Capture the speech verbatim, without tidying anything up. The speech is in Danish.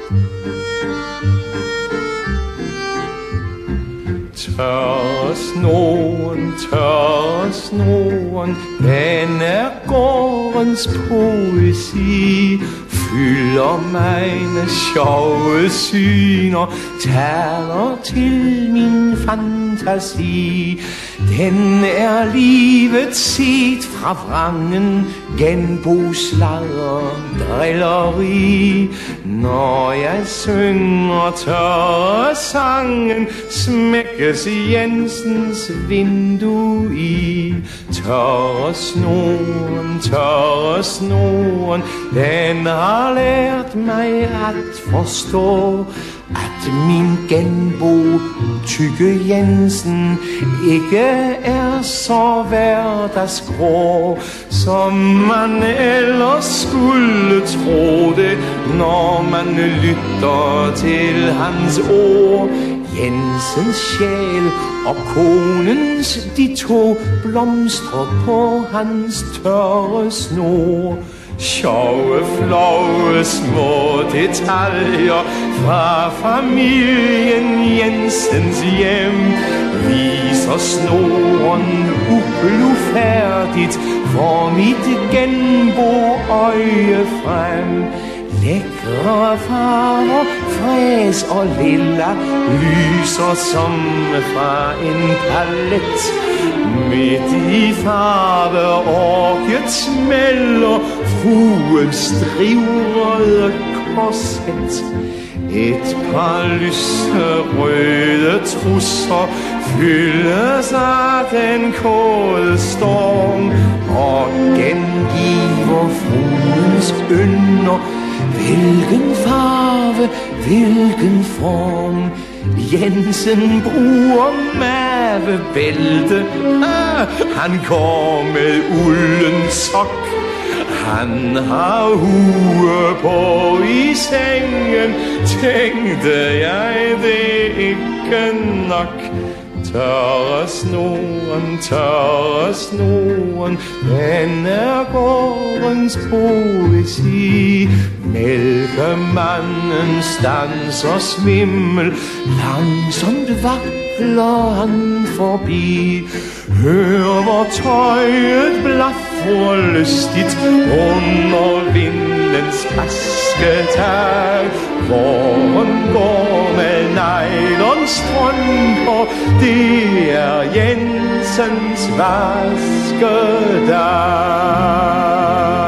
Tørre snoren, tørre snoren, den er gårdens poesi. Fylder mig med sjove syner, taler til min fantasi. Den er livet set fra vrangen, genbosladder, drilleri. Når jeg synger tørre sangen, smækkes Jensens vindue i. Tørre snoren, tørre snoren, den har lært mig at forstå, at min genbo, Tykke Jensen, ikke er så hverdagsgrå, som man ellers skulle tro det, når man lytter til hans ord. Jensens sjæl og konens, de to blomstrer på hans tørre snor. Sjove, flove, små detaljer fra familien Jensens hjem viser snoren ublufærdigt for mit genboøje frem. Lækre farver, fræs og lilla lyser som fra en palet. Midt i farveorket smelter fruens drivrøde korset. Et par lyserøde trusser fyldes af den kolde storm og gengiver fruens ynder. Hvilken farve, hvilken form. Jensen bruger mavebælte, ah, han går med ulden sok. Han har hue på i sengen, tænkte jeg det ikke nok. Tørre snoren, tørre snoren, den er gårdens poesi. Mælkemanden standser svimmel, langsomt vakler han forbi. Hør hvor tøjet blaffer lystigt under vindens asketag. Våren går med nylonstrømper, det er Jensens vaskedag.